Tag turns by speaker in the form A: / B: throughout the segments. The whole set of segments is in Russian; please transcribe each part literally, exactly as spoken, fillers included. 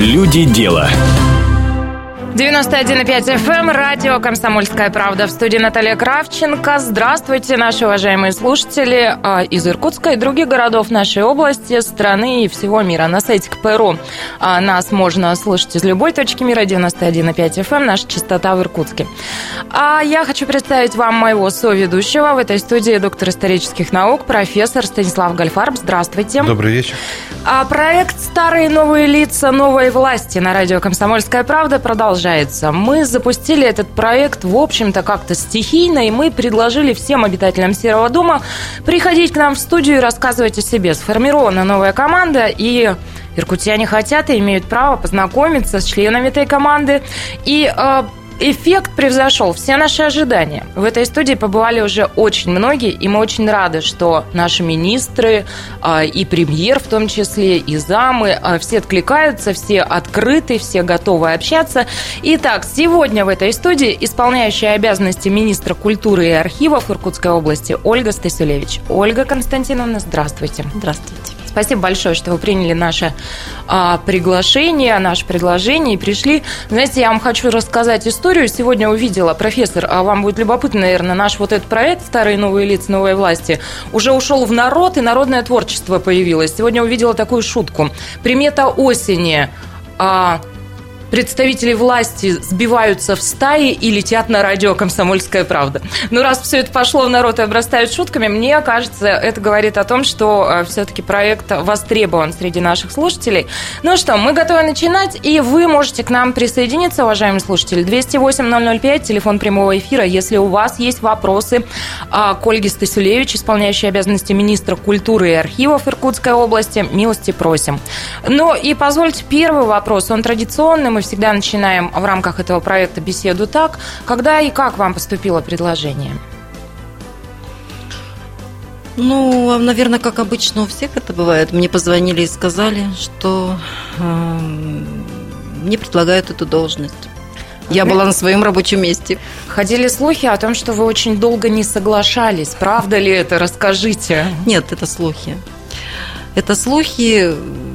A: Люди дела.
B: девяносто один и пять эф эм, радио «Комсомольская правда». В студии Наталья Кравченко. Здравствуйте, наши уважаемые слушатели из Иркутска и других городов нашей области, страны и всего мира. На сайте ка пэ эр у нас можно слушать из любой точки мира. девяносто один и пять эф эм, наша частота в Иркутске. А я хочу представить вам моего соведущего в этой студии, доктор исторических наук, профессор Станислав Гальфарб. Здравствуйте.
C: Добрый вечер.
B: А проект «Старые новые лица новой власти» на радио «Комсомольская правда» продолжается. Мы запустили этот проект, в общем-то, как-то стихийно, и мы предложили всем обитателям Серого дома приходить к нам в студию и рассказывать о себе. Сформирована новая команда, и иркутяне хотят и имеют право познакомиться с членами этой команды. И э, эффект превзошел все наши ожидания. В этой студии побывали уже очень многие, и мы очень рады, что наши министры, и премьер в том числе, и замы, все откликаются, все открыты, все готовы общаться. Итак, сегодня в этой студии исполняющая обязанности министра культуры и архивов Иркутской области Ольга Стасюлевич. Ольга Константиновна, здравствуйте.
D: Здравствуйте.
B: Спасибо большое, что вы приняли наше а, приглашение, наше предложение и пришли. Знаете, я вам хочу рассказать историю. Сегодня увидела, профессор, а вам будет любопытно, наверное, наш вот этот проект «Старые новые лица новой власти» уже ушел в народ, и народное творчество появилось. Сегодня увидела такую шутку. Примета осени. А, представители власти сбиваются в стаи и летят на радио «Комсомольская правда». Ну, раз все это пошло в народ и обрастает шутками, мне кажется, это говорит о том, что все-таки проект востребован среди наших слушателей. Ну что, мы готовы начинать, и вы можете к нам присоединиться, уважаемые слушатели. двести восемь ноль ноль пять, телефон прямого эфира. Если у вас есть вопросы к Ольге Стасюлевич, исполняющей обязанности министра культуры и архивов Иркутской области, милости просим. Ну и позвольте первый вопрос, он традиционный, мы всегда начинаем в рамках этого проекта беседу так. Когда и как вам поступило предложение?
D: Ну, наверное, как обычно у всех это бывает. Мне позвонили и сказали, что э, мне предлагают эту должность. Я была на своем рабочем месте.
B: Ходили слухи о том, что вы очень долго не соглашались. Правда ли это? Расскажите.
D: Нет, это слухи. Это слухи...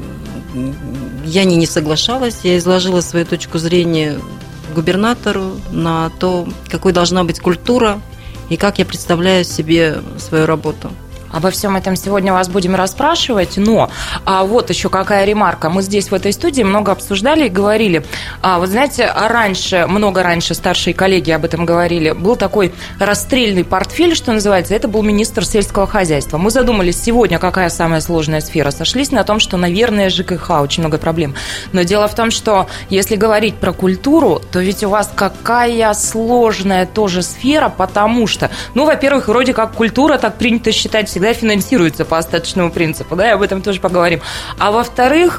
D: Я не, не соглашалась, я изложила свою точку зрения губернатору на то, какой должна быть культура и как я представляю себе свою работу.
B: Обо всем этом сегодня вас будем расспрашивать, но а вот еще какая ремарка. Мы здесь в этой студии много обсуждали и говорили. А, вот знаете, раньше, много раньше старшие коллеги об этом говорили, был такой расстрельный портфель, что называется, это был министр сельского хозяйства. Мы задумались сегодня, какая самая сложная сфера. Сошлись на том, что, наверное, жэ ка ха, очень много проблем. Но дело в том, что если говорить про культуру, то ведь у вас какая сложная тоже сфера, потому что, ну, во-первых, вроде как культура, так принято считать, всегда финансируется по остаточному принципу, да, и об этом тоже поговорим. А во-вторых,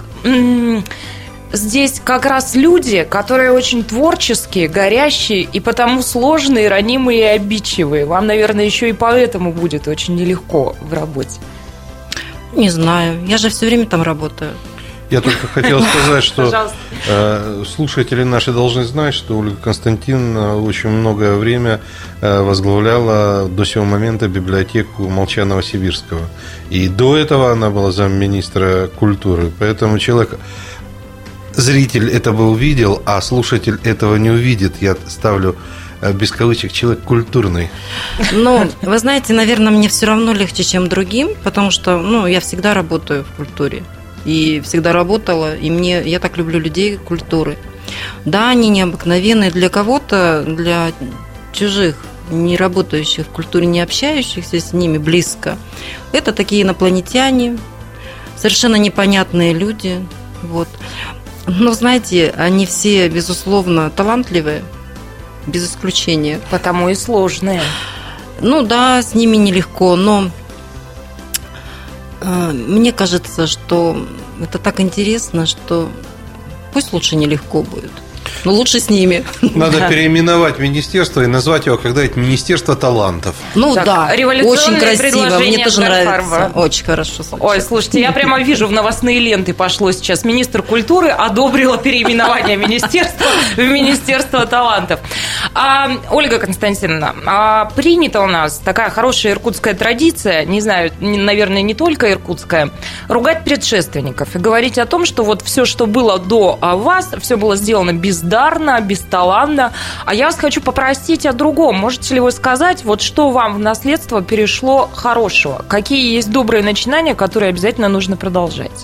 B: здесь как раз люди, которые очень творческие, горящие, и потому сложные, ранимые и обидчивые. Вам, наверное, еще и поэтому будет очень нелегко в работе.
D: Не знаю, я же все время там работаю.
C: Я только хотел сказать, что э, слушатели наши должны знать, что Ольга Константиновна очень многое время э, возглавляла до сего момента библиотеку Молчанова-Сибирского. И до этого она была замминистра культуры. Поэтому человек, зритель это бы увидел, а слушатель этого не увидит. Я ставлю без кавычек, человек культурный.
D: Ну, вы знаете, наверное, мне все равно легче, чем другим, потому что, ну, я всегда работаю в культуре. И всегда работала, и мне, я так люблю людей культуры. Да, они необыкновенные для кого-то, для чужих, не работающих в культуре, не общающихся с ними близко. Это такие инопланетяне, совершенно непонятные люди. Вот. Но, знаете, они все, безусловно, талантливые, без исключения.
B: Потому и сложные.
D: Ну да, с ними нелегко, но... Мне кажется, что это так интересно, что пусть лучше нелегко будет. но лучше с ними.
C: Надо да. переименовать министерство и назвать его когда-нибудь Министерство талантов.
D: Ну так, да, очень красиво, мне тоже нравится. Очень хорошо.
B: Ой, слушайте, я прямо вижу, в новостные ленты пошло сейчас. Министр культуры одобрила переименование министерства в Министерство талантов. А, Ольга Константиновна, а принята у нас такая хорошая иркутская традиция, не знаю, наверное, не только иркутская, ругать предшественников и говорить о том, что вот все, что было до вас, все было сделано бездарно, бесталанно. А я вас хочу попросить о другом. Можете ли вы сказать, вот что вам в наследство перешло хорошего? Какие есть добрые начинания, которые обязательно нужно продолжать?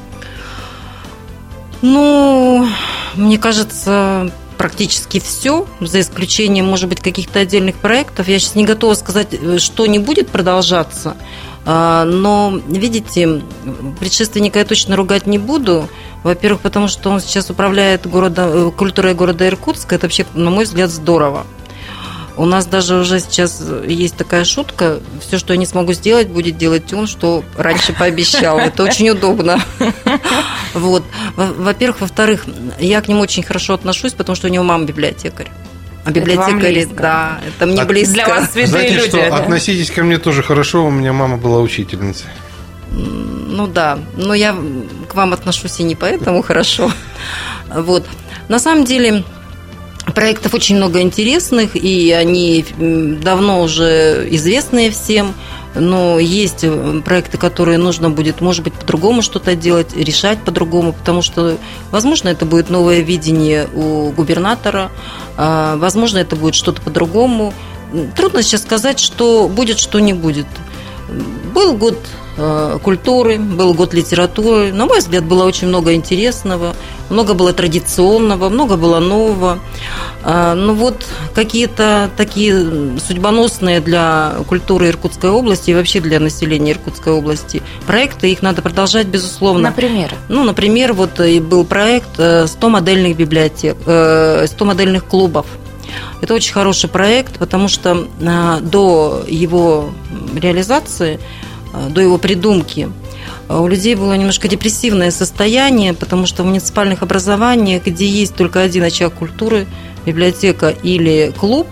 D: Ну, мне кажется, практически все, за исключением, может быть, каких-то отдельных проектов. Я сейчас не готова сказать, что не будет продолжаться. Но, видите, предшественника я точно ругать не буду. Во-первых, потому что он сейчас управляет города, культурой города Иркутска. Это вообще, на мой взгляд, здорово. У нас даже уже сейчас есть такая шутка: все, что я не смогу сделать, будет делать он, что раньше пообещал. Это очень удобно. Вот. Во-первых. Во-вторых, я к нему очень хорошо отношусь, потому что у него мама библиотекарь. А библиотекари, да, это мне близко.
B: Для вас святые
C: Знаете,
B: люди.
C: Что, да? Относитесь ко мне тоже хорошо, у меня мама была учительницей.
D: Ну да, но я к вам отношусь и не поэтому хорошо. Вот. На самом деле, проектов очень много интересных, и они давно уже известные всем. Но есть проекты, которые нужно будет, может быть, по-другому что-то делать, решать по-другому, потому что, возможно, это будет новое видение у губернатора, возможно, это будет что-то по-другому. Трудно сейчас сказать, что будет, что не будет. Был год культуры, был год литературы. На мой взгляд, было очень много интересного, много было традиционного, много было нового. Ну вот какие-то такие судьбоносные для культуры Иркутской области и вообще для населения Иркутской области проекты, их надо продолжать, безусловно.
B: Например?
D: Ну, например, вот был проект сто модельных библиотек, сто модельных клубов. Это очень хороший проект, потому что до его реализации, до его придумки у людей было немножко депрессивное состояние, потому что в муниципальных образованиях, где есть только один очаг культуры, библиотека или клуб,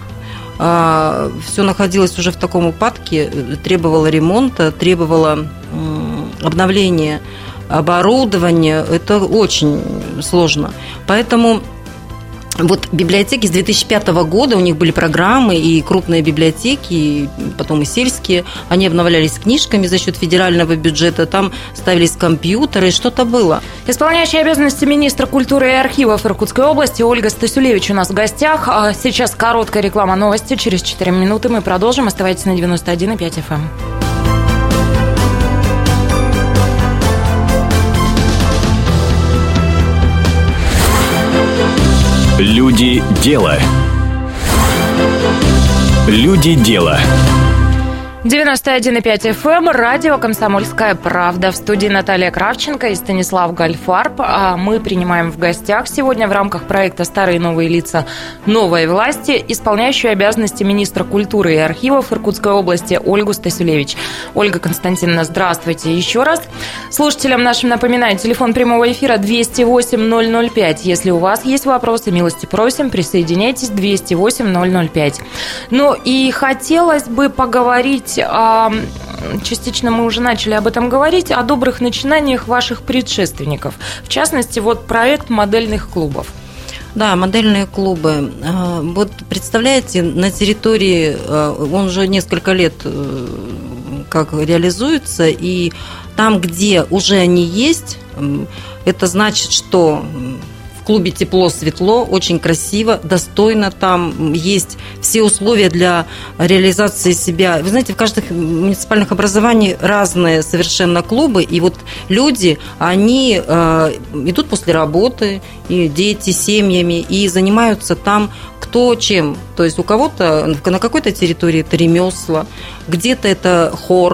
D: все находилось уже в таком упадке, требовало ремонта, требовало обновления оборудования. Это очень сложно. Поэтому вот библиотеки с две тысячи пятого года, у них были программы, и крупные библиотеки, и потом и сельские, они обновлялись книжками за счет федерального бюджета, там ставились компьютеры, что-то было.
B: Исполняющая обязанности министра культуры и архивов Иркутской области Ольга Стасюлевич у нас в гостях. Сейчас короткая реклама, новости. Через четыре минуты мы продолжим. Оставайтесь на девяносто один и пять эф эм.
A: Люди дела. Люди дела.
B: девяносто один и пять эф эм, радио «Комсомольская правда». В студии Наталья Кравченко и Станислав Гальфарб. А мы принимаем в гостях сегодня в рамках проекта «Старые и новые лица новой власти» исполняющую обязанности министра культуры и архивов Иркутской области Ольгу Стасюлевич. Ольга Константиновна, здравствуйте еще раз. Слушателям нашим напоминаю, телефон прямого эфира двести восемь ноль ноль пять. Если у вас есть вопросы, милости просим, присоединяйтесь, двести восемь ноль ноль пять. Ну и хотелось бы поговорить, частично мы уже начали об этом говорить, о добрых начинаниях ваших предшественников. В частности, вот проект модельных клубов.
D: Да, модельные клубы. Вот представляете, на территории, он уже несколько лет как реализуется, и там, где уже они есть, это значит, что в клубе тепло, светло, очень красиво, достойно. Там есть все условия для реализации себя. Вы знаете, в каждых муниципальных образованиях разные совершенно клубы, и вот люди, они э, идут после работы, и дети с семьями, и занимаются там кто чем. То есть у кого-то на какой-то территории это ремесла, где-то это хор,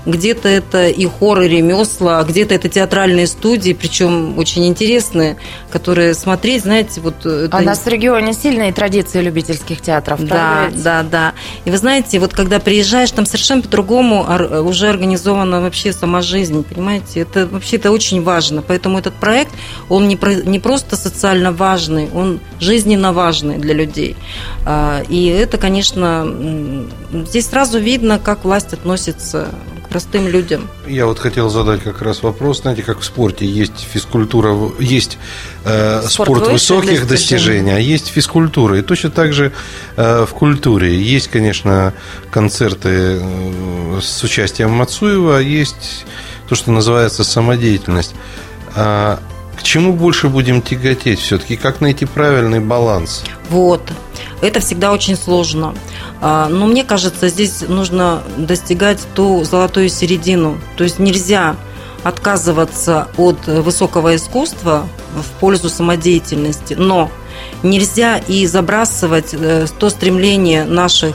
D: где-то это и хор, и ремесла, где-то это театральные студии, причем очень интересные, которые смотреть, знаете, вот... Это...
B: У нас в регионе сильные традиции любительских театров.
D: Да, да, да. И вы знаете, вот когда приезжаешь, там совершенно по-другому уже организована вообще сама жизнь, понимаете? Это вообще это очень важно. Поэтому этот проект, он не, про, не просто социально важный, он жизненно важный для людей. И это, конечно, здесь сразу видно, как власть относится к простым людям.
C: Я вот хотел задать как раз вопрос, знаете, как в спорте есть физкультура, есть э, спорт, спорт высоких достижений, а есть физкультура. И точно так же э, в культуре есть, конечно, концерты э, с участием Мацуева, есть то, что называется самодеятельность. А к чему больше будем тяготеть все-таки? Как найти правильный баланс?
D: Вот. Это всегда очень сложно. Но мне кажется, здесь нужно достигать ту золотую середину. То есть нельзя отказываться от высокого искусства в пользу самодеятельности, но нельзя и забрасывать то стремление наших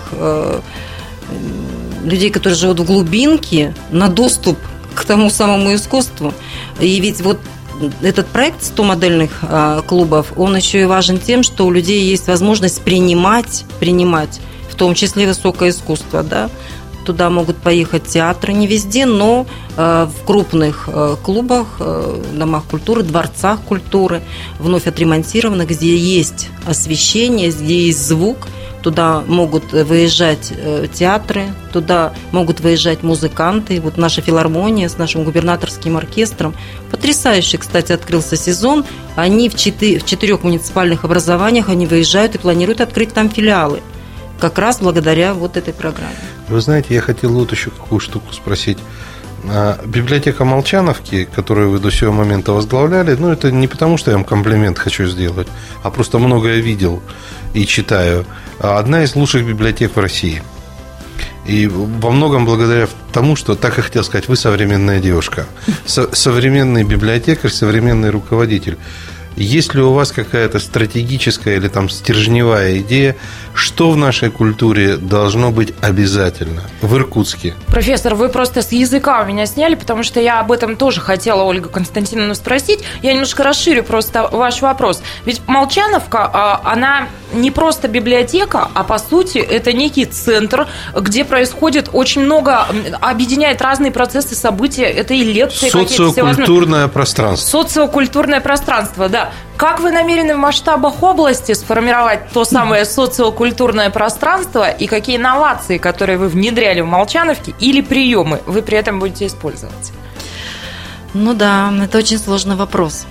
D: людей, которые живут в глубинке, на доступ к тому самому искусству. И ведь вот этот проект сто модельных клубов, он еще и важен тем, что у людей есть возможность принимать, принимать в том числе высокое искусство. Да? Туда могут поехать театры, не везде, но в крупных клубах, домах культуры, дворцах культуры, вновь отремонтированных, где есть освещение, где есть звук. Туда могут выезжать театры, туда могут выезжать музыканты. Вот наша филармония с нашим губернаторским оркестром. Потрясающе, кстати, открылся сезон. Они в, четы- в четырех муниципальных образованиях они выезжают и планируют открыть там филиалы. Как раз благодаря вот этой программе.
C: Вы знаете, я хотел вот еще какую штуку спросить. Библиотека Молчановки, которую вы до сего момента возглавляли, ну, это не потому, что я вам комплимент хочу сделать, а просто многое видел и читаю. Одна из лучших библиотек в России. И во многом благодаря тому, что, так и хотел сказать, вы современная девушка, со- современный библиотекарь, современный руководитель. Есть ли у вас какая-то стратегическая или там стержневая идея, что в нашей культуре должно быть обязательно в Иркутске?
B: Профессор, вы просто с языка у меня сняли, потому что я об этом тоже хотела Ольгу Константиновну спросить. Я немножко расширю просто ваш вопрос. Ведь Молчановка, она не просто библиотека, а по сути это некий центр, где происходит очень много, объединяет разные процессы, события. Это и лекции какие-то.
C: Социокультурное пространство.
B: Социокультурное пространство, да. Как вы намерены в масштабах области сформировать то самое социокультурное пространство и какие инновации, которые вы внедряли в Молчановке, или приемы вы при этом будете использовать?
D: Ну да, это очень сложный вопрос.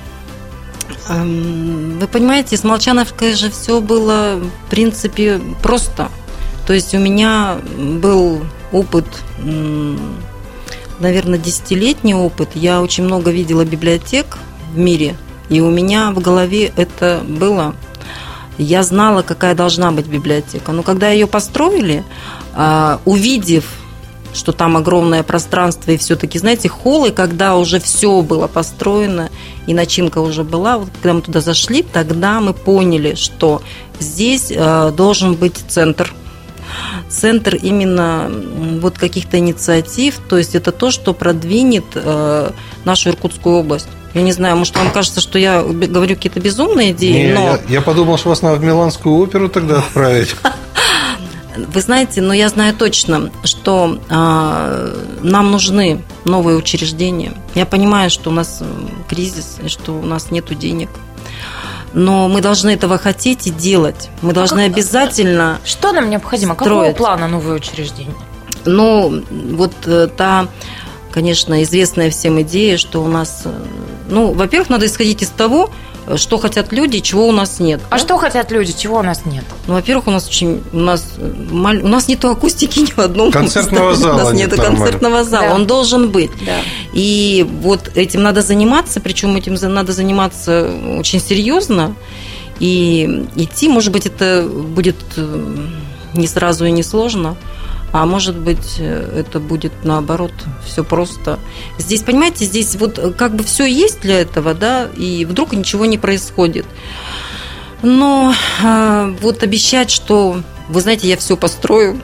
D: Вы понимаете, с Молчановкой же все было, в принципе, просто. То есть у меня был опыт, наверное, десятилетний опыт. Я очень много видела библиотек в мире. И у меня в голове это было. Я знала, какая должна быть библиотека. Но когда ее построили, увидев, что там огромное пространство, и все-таки, знаете, холлы, когда уже все было построено, и начинка уже была, вот когда мы туда зашли, тогда мы поняли, что здесь должен быть центр. Центр именно вот каких-то инициатив, то есть это то, что продвинет нашу Иркутскую область. Я не знаю, может, вам кажется, что я говорю какие-то безумные идеи,
C: не,
D: но...
C: Я, я подумал, что вас надо в Миланскую оперу тогда отправить.
D: Вы знаете, но я знаю точно, что э, нам нужны новые учреждения. Я понимаю, что у нас кризис, и что у нас нет денег. Но мы должны этого хотеть и делать. Мы должны как, обязательно...
B: Что нам необходимо?
D: Строить.
B: Какого плана новые учреждения?
D: Ну, вот та... Конечно, известная всем идея, что у нас... Ну, во-первых, надо исходить из того, что хотят люди, чего у нас нет.
B: А да? Что хотят люди, чего у нас нет?
D: Ну, во-первых, у нас очень... У нас, у нас нету акустики ни в одном.
C: Концертного зала.
D: У нас нету концертного зала.
B: Да.
D: Он должен быть.
B: Да.
D: И вот этим надо заниматься, причем этим надо заниматься очень серьезно. И идти, может быть, это будет не сразу и не сложно. А может быть, это будет наоборот, все просто. Здесь, понимаете, здесь вот как бы все есть для этого, да, и вдруг ничего не происходит. Но вот обещать, что, вы знаете, я все построю,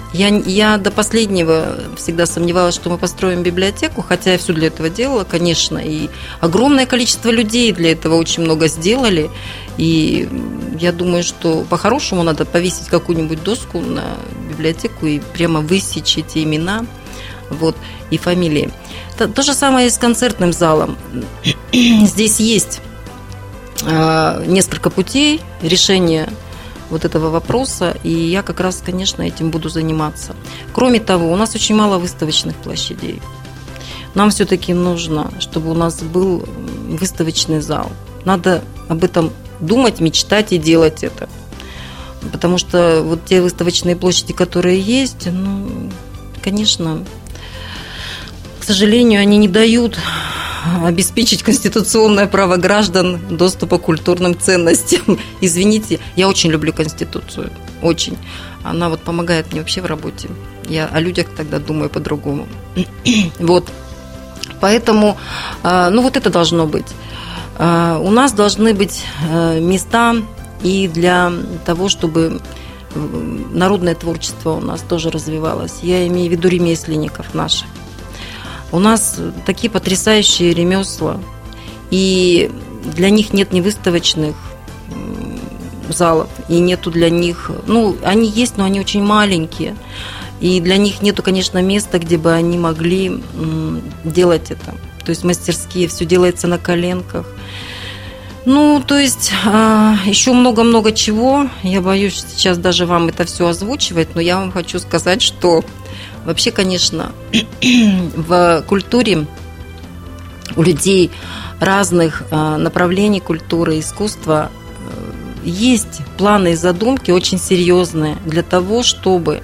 D: Я, я до последнего всегда сомневалась, что мы построим библиотеку, хотя я все для этого делала, конечно, и огромное количество людей для этого очень много сделали, и я думаю, что по-хорошему надо повесить какую-нибудь доску на библиотеку и прямо высечь эти имена, вот, и фамилии. То, то же самое и с концертным залом. Здесь есть э, несколько путей решения вот этого вопроса, и я как раз, конечно, этим буду заниматься. Кроме того, у нас очень мало выставочных площадей. Нам все-таки нужно, чтобы у нас был выставочный зал. Надо об этом думать, мечтать и делать это. Потому что вот те выставочные площади, которые есть, ну, конечно, к сожалению, они не дают обеспечить конституционное право граждан доступа к культурным ценностям. Извините, я очень люблю Конституцию, очень. Она вот помогает мне вообще в работе. Я о людях тогда думаю по-другому. Вот. Поэтому, ну вот это должно быть. У нас должны быть места и для того, чтобы народное творчество у нас тоже развивалось. Я имею в виду ремесленников наших. У нас такие потрясающие ремесла, и для них нет ни выставочных залов, и нету для них, ну, они есть, но они очень маленькие, и для них нету, конечно, места, где бы они могли делать это. То есть мастерские, все делается на коленках. Ну, то есть еще много-много чего. Я боюсь сейчас даже вам это все озвучивать, но я вам хочу сказать, что вообще, конечно, в культуре у людей разных направлений культуры, искусства есть планы и задумки очень серьезные для того, чтобы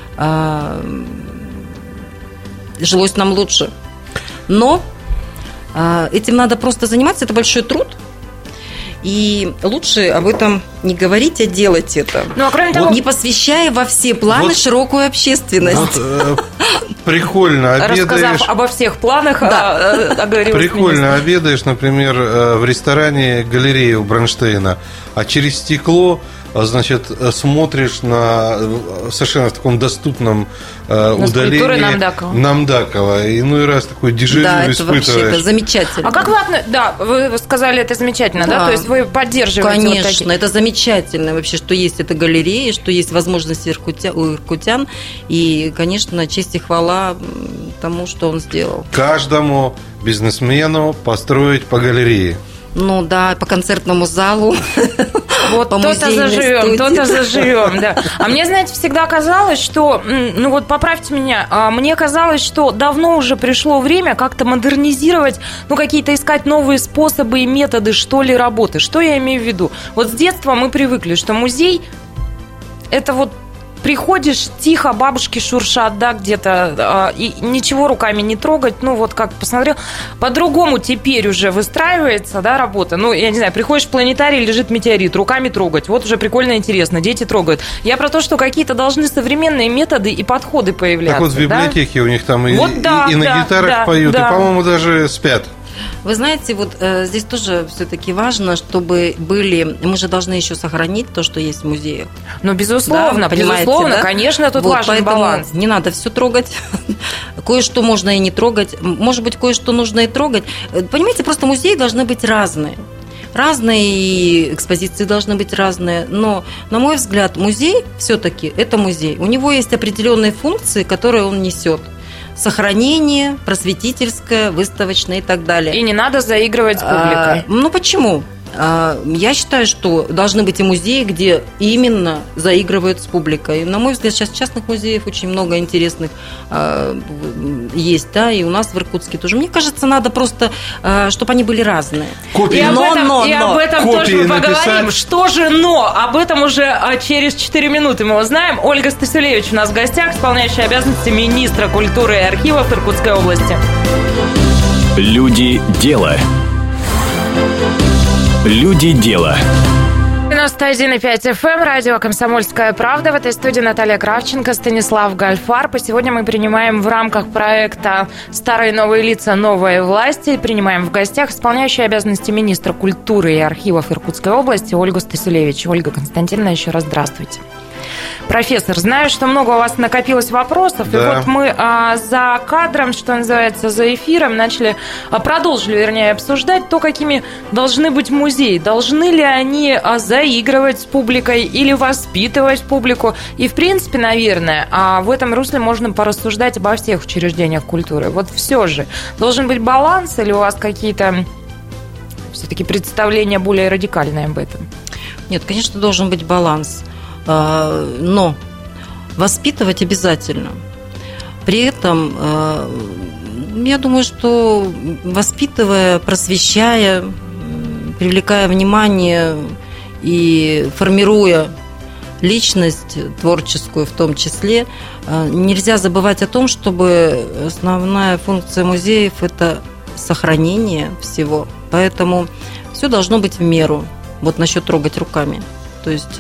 D: жилось нам лучше. Но этим надо просто заниматься, это большой труд. И лучше об этом не говорить, а делать это.
B: Ну, а кроме того,
D: не посвящая во все планы вот, широкую общественность. Вот,
C: э, прикольно обедаешь.
B: Рассказав обо всех планах,
C: да. а, прикольно обедаешь, например, в ресторане галереи у Бронштейна, а через стекло, значит, смотришь на совершенно в таком доступном э, удалении
B: Намдакова.
C: Намдакова. И ну и раз такой дежавю
D: да,
C: испытываешь.
D: Да, это замечательно.
B: А как вы, да, вы сказали, это замечательно, да? да? То есть вы поддерживаете?
D: Конечно,
B: вот такие...
D: это замечательно вообще, что есть эта галерея, что есть возможность у иркутян. И, конечно, честь и хвала тому, что он сделал.
C: Каждому бизнесмену построить по галерее.
D: Ну да, по концертному залу.
B: Вот то-то заживем, то-то заживем, да. А мне, знаете, всегда казалось, что, ну вот поправьте меня, мне казалось, что давно уже пришло время как-то модернизировать, ну какие-то искать новые способы и методы, что ли, работы. Что я имею в виду? Вот с детства мы привыкли, что музей – это вот приходишь, тихо, бабушки шуршат, да, где-то, и ничего руками не трогать, ну, вот как посмотрел. По-другому теперь уже выстраивается, да, работа. Ну, я не знаю, приходишь в планетарий, лежит метеорит, руками трогать. Вот уже прикольно, интересно, дети трогают. Я про то, что какие-то должны современные методы и подходы появляться.
C: Так вот в библиотеке, да? У них там и,
B: вот, да,
C: и, и на
B: да,
C: гитарах
B: да,
C: поют,
B: да.
C: и, по-моему, даже спят.
D: Вы знаете, вот э, здесь тоже все-таки важно, чтобы были... Мы же должны еще сохранить то, что есть в музеях.
B: Ну, безусловно,
D: да,
B: безусловно,
D: да?
B: конечно, тут
D: вот,
B: важен баланс.
D: Не надо все трогать. Кое-что можно и не трогать. Может быть, кое-что нужно и трогать. Понимаете, просто музеи должны быть разные. Разные, и экспозиции должны быть разные. Но, на мой взгляд, музей все-таки это музей. У него есть определенные функции, которые он несет. Сохранение, просветительское, выставочное и так далее.
B: И не надо заигрывать с публикой.
D: А, ну, почему? А, я считаю, что должны быть и музеи, где именно заигрывают с публикой. На мой взгляд, сейчас частных музеев очень много интересных а, есть, да, и у нас в Иркутске тоже. Мне кажется, надо просто, а, чтобы они были разные.
C: Копии.
B: И об
D: но,
B: этом,
D: но,
B: и
D: но.
B: об этом тоже мы поговорим. Что же но? Об этом уже через четыре минуты мы узнаем. Ольга Стасюлевич у нас в гостях, исполняющая обязанности министра культуры и архивов Иркутской области.
A: Люди дела. Люди дела.
B: девяносто один и пять эф эм, радио «Комсомольская правда». В этой студии Наталья Кравченко, Станислав Гальфарб. И сегодня мы принимаем в рамках проекта «Старые новые лица. Новые власти». Принимаем в гостях исполняющую обязанности министра культуры и архивов Иркутской области Ольгу Стасюлевич. Ольга Константиновна, еще раз здравствуйте. Профессор, знаю, что много у вас накопилось вопросов, да. И вот мы а, за кадром, что называется, за эфиром начали, а, продолжили, вернее, обсуждать то, какими должны быть музеи. Должны ли они а, заигрывать с публикой или воспитывать публику? И, в принципе, наверное, а в этом русле можно порассуждать обо всех учреждениях культуры. Вот все же, должен быть баланс или у вас какие-то все-таки представления более радикальные об этом?
D: Нет, конечно, должен быть баланс. Но воспитывать обязательно. При этом, я думаю, что воспитывая, просвещая, привлекая внимание и формируя личность творческую в том числе, нельзя забывать о том, чтобы основная функция музеев – это сохранение всего. Поэтому все должно быть в меру. Вот насчет трогать руками. То есть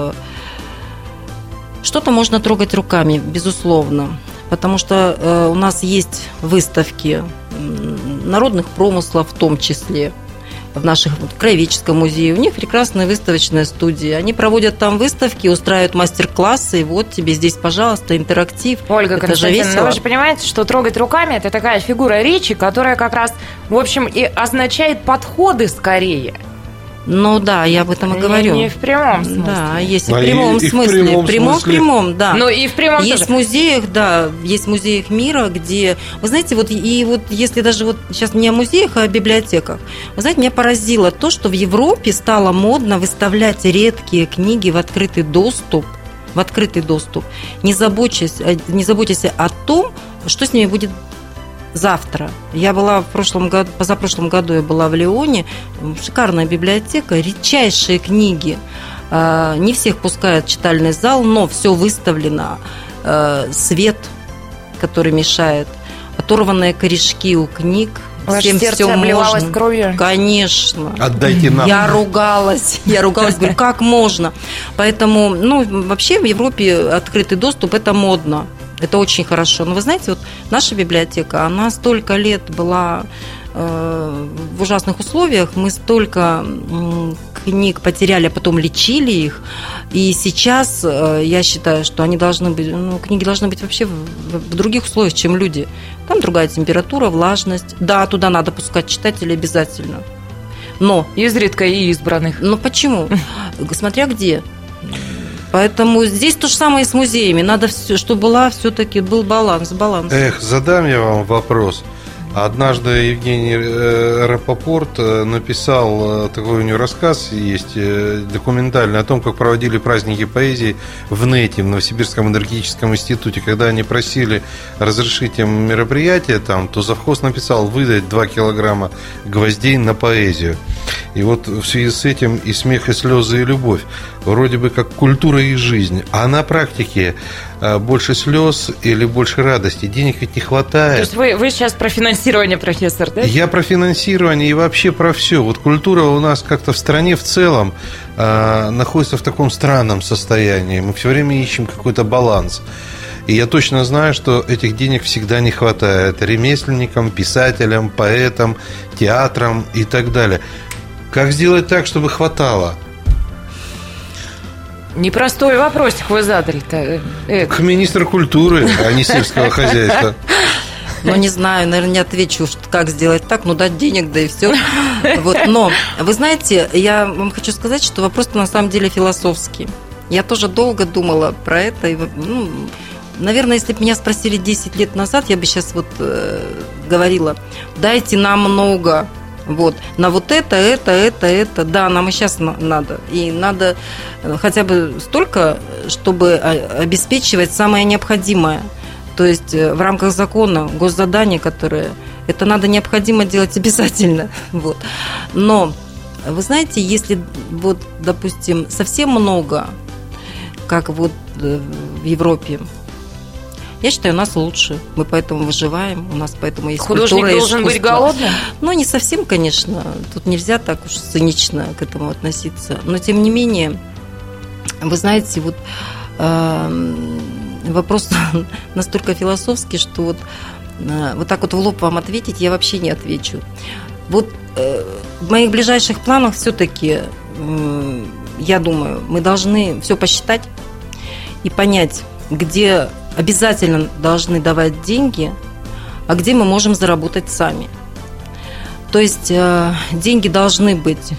D: что-то можно трогать руками, безусловно, потому что у нас есть выставки народных промыслов в том числе, в наших в Краеведческом музее. У них прекрасная выставочная студия. Они проводят там выставки, устраивают мастер-классы, и вот тебе здесь, пожалуйста, интерактив.
B: Ольга Константиновна, вы же понимаете, что трогать руками – это такая фигура речи, которая как раз, в общем, и означает подходы скорее.
D: Ну да, я об этом и говорю.
B: Не, не в прямом смысле.
D: Да, есть и
C: а
D: в прямом
C: и,
D: смысле.
C: И в прямом,
D: прямом,
C: смысле.
D: прямом, да.
B: Ну и в прямом
D: есть
B: тоже.
D: в музеях, да, есть в музеях мира, где, вы знаете, вот и вот если даже вот сейчас не о музеях, а о библиотеках, вы знаете, меня поразило то, что в Европе стало модно выставлять редкие книги в открытый доступ, в открытый доступ, не заботясь, не заботясь о том, что с ними будет завтра. Я была в прошлом году, позапрошлом году я была в Лионе, шикарная библиотека, редчайшие книги. Не всех пускают в читальный зал, но все выставлено. Свет, который мешает, оторванные корешки у книг.
B: Ваше сердце все обливалось
D: можно.
B: Кровью?
D: Конечно.
C: Отдайте нам.
D: Я ругалась. Я ругалась, говорю, как можно? Поэтому, ну, вообще в Европе открытый доступ – это модно. Это очень хорошо. Но вы знаете, вот наша библиотека, она столько лет была э, в ужасных условиях, мы столько э, книг потеряли, а потом лечили их. И сейчас э, я считаю, что они должны быть, ну, книги должны быть вообще в, в других условиях, чем люди. Там другая температура, влажность. Да, туда надо пускать читателей обязательно. Но
B: изредка и избранных.
D: Но почему? Смотря где. Поэтому здесь то же самое и с музеями. Надо, чтобы была, все-таки был баланс, баланс.
C: Эх, задам я вам вопрос. Однажды Евгений Рапопорт написал, такой у него рассказ есть, документальный, о том, как проводили праздники поэзии в НЭТе, в Новосибирском энергетическом институте. Когда они просили разрешить им мероприятие там, то завхоз написал выдать два килограмма гвоздей на поэзию. И вот в связи с этим и смех, и слезы, и любовь. Вроде бы как культура и жизнь. А на практике больше слез или больше радости? Денег ведь не хватает.
B: То есть вы, вы сейчас про финансирование, профессор, да?
C: Я про финансирование и вообще про все. Вот культура у нас как-то в стране в целом э, находится в таком странном состоянии. Мы все время ищем какой-то баланс. И я точно знаю, что этих денег всегда не хватает ремесленникам, писателям, поэтам, театрам и так далее. Как сделать так, чтобы хватало?
B: Непростой вопросик вы задали-то. Эк.
C: К министру культуры, а не сельского хозяйства.
D: Ну, не знаю, наверное, не отвечу, как сделать так, ну, дать денег, да и все. Вот. Но, вы знаете, я вам хочу сказать, что вопрос на самом деле философский. Я тоже долго думала про это. И, ну, наверное, если бы меня спросили десять лет назад, я бы сейчас вот э, говорила, дайте нам много. Вот, на вот это, это, это, это, да, нам и сейчас надо. И надо хотя бы столько, чтобы обеспечивать самое необходимое. То есть в рамках закона, госзадания, которые... Это надо необходимо делать обязательно. Вот. Но, вы знаете, если, вот, допустим, совсем много, как вот в Европе, я считаю, у нас лучше. Мы поэтому выживаем. У нас поэтому есть
B: художник
D: культура и
B: должен
D: искусство.
B: Быть голодным?
D: Ну, не совсем, конечно. Тут нельзя так уж цинично к этому относиться. Но, тем не менее, вы знаете, вот э, вопрос настолько философский, что вот, э, вот так вот в лоб вам ответить я вообще не отвечу. Вот э, в моих ближайших планах все-таки, э, я думаю, мы должны все посчитать. и понять, где обязательно должны давать деньги, а где мы можем заработать сами. То есть деньги должны быть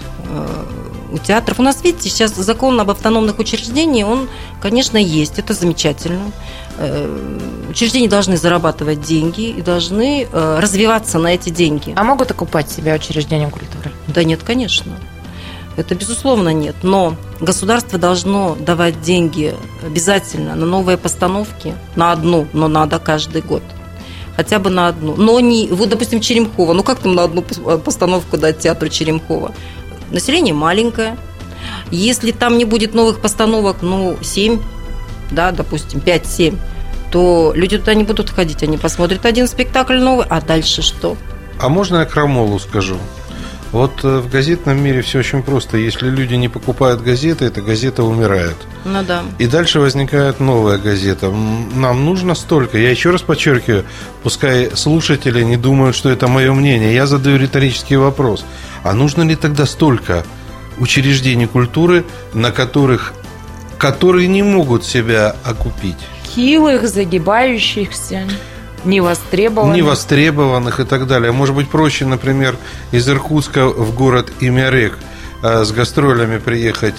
D: у театров. У нас, видите, сейчас закон об автономных учреждениях, он, конечно, есть, это замечательно. Учреждения должны зарабатывать деньги и должны развиваться на эти деньги.
B: А могут окупать себя учреждения культуры?
D: Да нет, конечно. Это, безусловно, нет. Но государство должно давать деньги обязательно на новые постановки, на одну, но надо каждый год. Хотя бы на одну. Но не, вот, допустим, Черемхово. Ну, как там на одну постановку дать театру Черемхово? Население маленькое. Если там не будет новых постановок, ну, семь, да, допустим, пять-семь, то люди туда не будут ходить. Они посмотрят один спектакль новый, а дальше что?
C: А можно я крамолу скажу? Вот в газетном мире все очень просто. Если люди не покупают газеты, эта газета умирает.
D: Ну да.
C: И дальше возникает новая газета. Нам нужно столько. Я еще раз подчеркиваю, пускай слушатели не думают, что это мое мнение. Я задаю риторический вопрос. А нужно ли тогда столько учреждений культуры, на которых, которые не могут себя окупить?
B: Хилых, загибающихся, невостребованных.
C: Невостребованных и так далее. Может быть, проще, например, из Иркутска в город Имярек с гастролями приехать,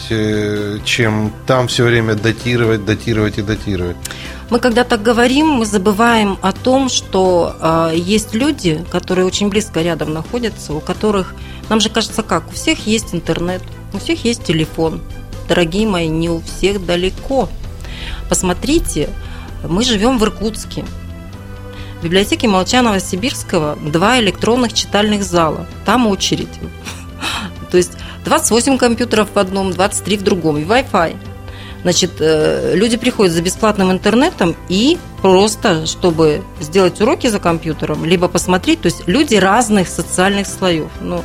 C: чем там все время датировать, датировать и датировать.
D: Мы когда так говорим, мы забываем о том, что э, есть люди, которые очень близко рядом находятся, у которых, нам же кажется, как, у всех есть интернет, у всех есть телефон. Дорогие мои, не у всех далеко. Посмотрите, мы живем в Иркутске. В библиотеке Молчанова-Сибирского два электронных читальных зала. Там очередь. То есть двадцать восемь компьютеров в одном, двадцать три в другом. И Wi-Fi. Значит, люди приходят за бесплатным интернетом и просто, чтобы сделать уроки за компьютером, либо посмотреть, то есть люди разных социальных слоев. Ну,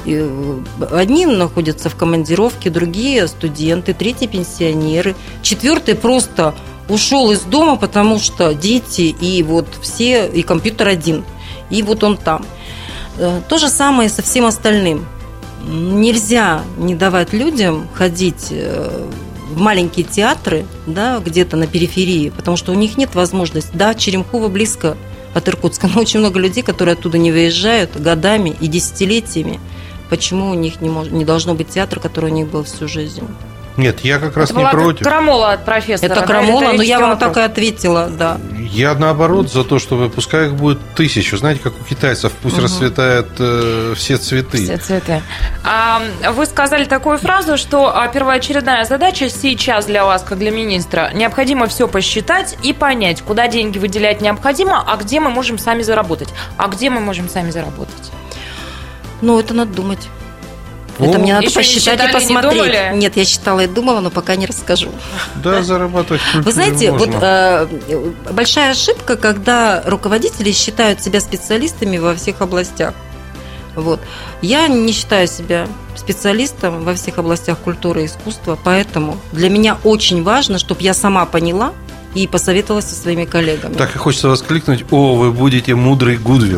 D: одни находятся в командировке, другие студенты, третьи пенсионеры, четвертый просто ушел из дома, потому что дети и вот все, и компьютер один, и вот он там. То же самое со всем остальным. Нельзя не давать людям ходить в маленькие театры, да, где-то на периферии, потому что у них нет возможности. Да, Черемхово близко от Иркутска, но очень много людей, которые оттуда не выезжают годами и десятилетиями. Почему у них не, мож... не должно быть театра, который у них был всю жизнь?
C: Нет, я как раз
B: это
C: не
B: была
C: против.
B: Крамола от профессора.
D: Это крамола, но я вам вопрос. Так и ответила, да.
C: Я наоборот за то, чтобы пускай их будет тысячу. Знаете, как у китайцев, пусть угу. расцветают э, все цветы.
B: Все цветы. А, вы сказали такую фразу, что первоочередная задача сейчас для вас, как для министра, необходимо все посчитать и понять, куда деньги выделять необходимо, а где мы можем сами заработать. А где мы можем сами заработать?
D: Ну, это надо думать. Это О, мне надо посчитать и посмотреть. Не Нет, я считала и думала, но пока не расскажу.
C: Да, зарабатывать в культуре
D: Вы знаете,
C: можно.
D: вот э, большая ошибка, когда руководители считают себя специалистами во всех областях. Вот. Я не считаю себя специалистом во всех областях культуры и искусства, поэтому для меня очень важно, чтобы я сама поняла и посоветовалась со своими коллегами.
C: Так и хочется воскликнуть: о, вы будете мудрый Гудвин.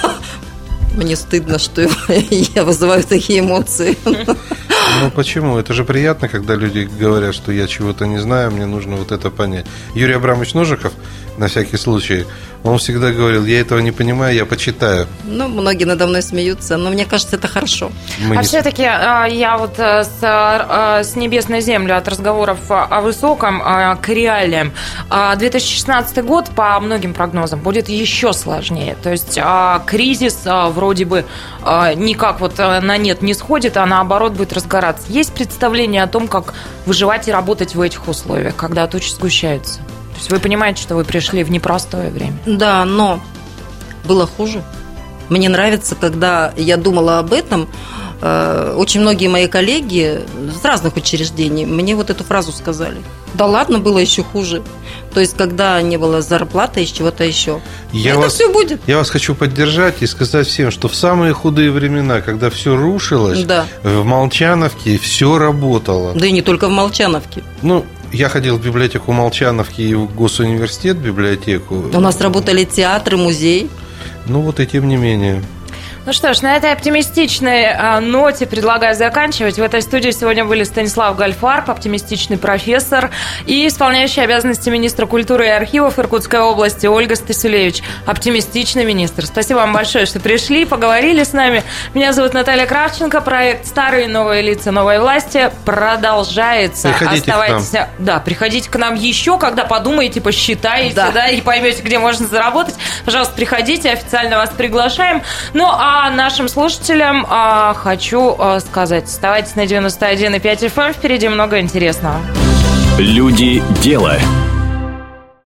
D: Мне стыдно, что я вызываю такие эмоции.
C: Ну почему? Это же приятно, когда люди говорят, что я чего-то не знаю, мне нужно вот это понять. Юрий Абрамович Ножиков, на всякий случай, он всегда говорил: я этого не понимаю, я почитаю.
D: Ну, многие надо мной смеются, но мне кажется, это хорошо.
B: Мы а не... все-таки я вот с, с небес на землю от разговоров о высоком к реалиям. две тысячи шестнадцатый год, по многим прогнозам, будет еще сложнее. То есть кризис вроде бы никак вот на нет не сходит, а наоборот будет разгораться. Есть представление о том, как выживать и работать в этих условиях, когда тучи сгущаются? То есть вы понимаете, что вы пришли в непростое время?
D: Да, но было хуже. Мне нравится, когда я думала об этом, очень многие мои коллеги с разных учреждений мне вот эту фразу сказали. Да ладно, было еще хуже. То есть, когда не было зарплаты и чего-то еще.
C: Я
D: это
C: вас,
D: все будет.
C: Я вас хочу поддержать и сказать всем, что в самые худые времена, когда все рушилось, да. в Молчановке все работало.
D: Да и не только в Молчановке.
C: Ну, я ходил в библиотеку Молчановки и в Госуниверситет библиотеку.
D: У нас работали театры, музей.
C: Ну вот и тем не менее.
B: Ну что ж, на этой оптимистичной а, ноте предлагаю заканчивать. В этой студии сегодня были Станислав Гальфарб, оптимистичный профессор, и исполняющий обязанности министра культуры и архивов Иркутской области Ольга Стасюлевич, оптимистичный министр. Спасибо вам большое, что пришли, поговорили с нами. Меня зовут Наталья Кравченко. Проект «Старые новые лица новой власти» продолжается.
C: Приходите
B: Оставайтесь...
C: к нам.
B: Да, приходите к нам еще, когда подумаете, посчитаете, да. Да, и поймете, где можно заработать. Пожалуйста, приходите, официально вас приглашаем. Ну, а нашим слушателям а, хочу а, сказать, оставайтесь на девяносто один и пять эф эм, впереди много интересного.
A: Люди дела.